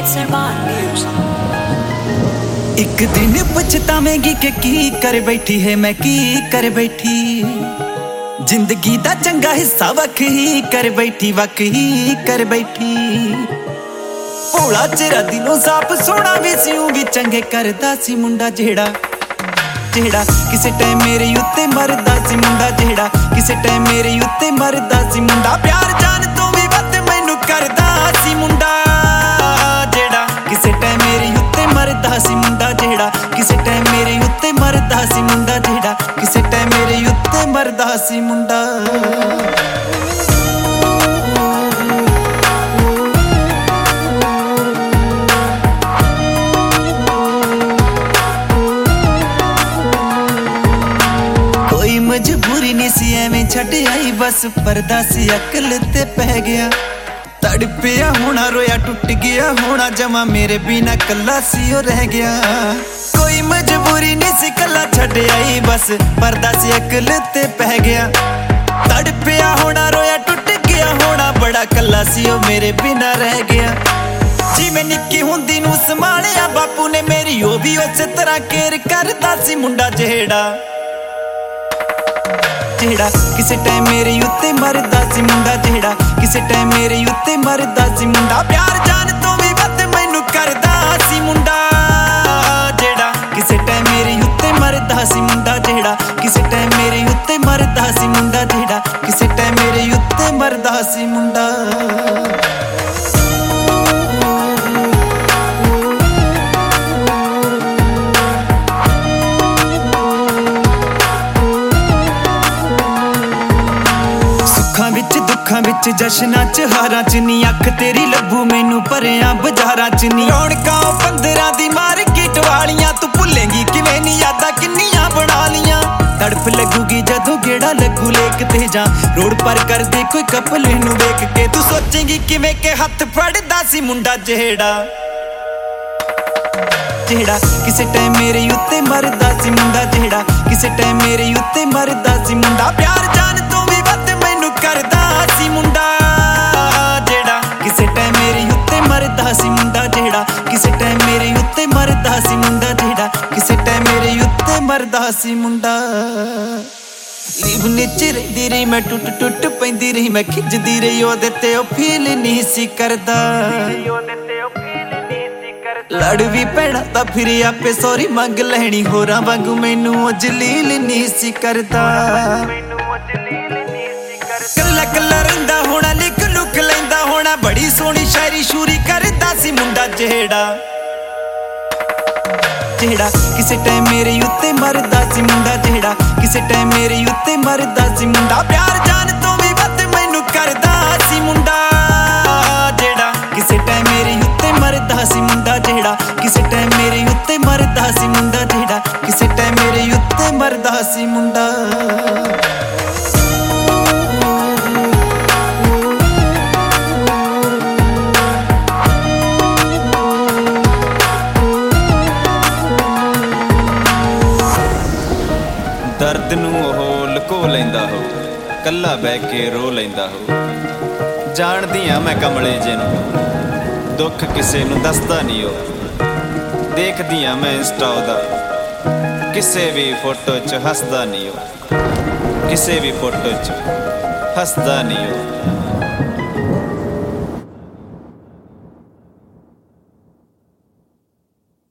It's Nirvan Music. एक दिन पछतावेंगी कि की कर बैठी है मैं की कर बैठी जिंदगी दा चंगा हिस्सा वख ही कर बैठी वख ही कर बैठी भोला चेहरा दिलों साफ सोना भी सियों भी चंगे करदा सी मुंडा जेड़ा जेड़ा किसे टाइम मेरे उत्ते मरदा सी मुंडा जेड़ा किसे टाइम मेरे उत्ते मरदा सी मुंडा प्यार जान तो भी वध मैनू करदा सी मुंडा जेड़ा किसे टाइम मेरे उत्ते मरदा सी मुंडा जेड़ा किसे टाइम मेरे उत्ते मरदा सी मुंडा जेड़ा किसे टाइम मेरे उत्ते मरदा सी मुंडा मजबूरी नहीं सी एवें छड़ आई बस परदा सी अकल ते पै गया तड़पिया होना रोया टुट गया होना जमा मेरे बिना कला सी रह गया कोई मजबूरी नहीं सी कला छड़ आई बस परदा सी अकल ते पै गया तड़पिया होना रोया टुट गया होना बड़ा कला सी मेरे बिना रह गया जिवें निक्की हुंदी नूं संभालिया बापू ने मेरी ओ भी उस तरह केयर करदा सी मुंडा जेड़ा जेड़ा किसे टाइम मेरे उत्ते मरदा सी मुंडा जेड़ा किसे टाइम मेरे उत्ते मरदा सी मुंडा प्यार जान तो भी वध मैनू करदा सी मुंडा जेड़ा किसे टाइम मेरे उत्ते मरदा सी मुंडा जेड़ा किसे टाइम मेरे उत्ते मरदा सी मुंडा जेड़ा किसे टाइम मेरे उत्ते मरदा सी मुंडा दुखां विच जशनां च हारां च नी अख तेरी लब्बू मैनू भरिया बाजारां च नी रौनकां 15 दी मार्केट वालियां तू भुलेंगी किवें नी यादां किन्नियां बना लियां तड़फ लगूगी जदों गेड़ा लगू लेक ते जां रोड पर कर दे कोई कपल नूं वेख के तू सोचेंगी किवें के हत्थ फड़दा सी मुंडा जेड़ा जेड़ा किसे टाइम मेरे उत्ते मरदा सी मुंडा जेड़ा किसे टाइम मेरे उत्ते मरदा सी मुंडा प्यार जान तो भी वध मैनू करदा सी मुंडा जेड़ा किसे टाइम मेरे उत्ते मरदा सी मुंडा जेड़ा किसे टाइम मेरे उत्ते मरदा सी मुंडा जेड़ा किसे टाइम मेरे उत्ते मरदा सी मुंडा लीव नीचे रहिंदी रही मैं टुट टुट पैंदी रही मैं खिजदी रही ओदे ते ओ फील नहीं सी करदा लड़ भी पैना तां फिर आपे सॉरी मंग लैनी होरां वांगू मैनू ओ जलील नहीं सी करदा कल्ला कल्ला रहिंदा होना लिख लुक लैंदा होना बड़ी सोहनी शायरी शूरी करदा सी मुंडा जेड़ा जेड़ा किसे टाइम मेरे उत्ते मरदा सी मुंडा जेड़ा किसे टाइम मेरे उत्ते मरदा सी मुंडा प्यार जान तो भी वध मैनू करदा सी मुंडा जेड़ा किसे टाइम मेरे उत्ते मरदा सी मुंडा जेड़ा किसे टाइम मेरे उत्ते मरदा सी मुंडा जेड़ा किसे टाइम मेरे उत्ते मरदा सी मुंडा दर्द नूं ओह लुको लैंदा हो कल्ला बह के रो लैंदा हो जाणदी मैं कमले जे नूं दुख किसे नूं दसदा नहीं हो देखदी मैं इंस्टा ओदा किसे भी फोटो च हसदा नहीं हो किसे भी फोटो च हसदा नहीं हो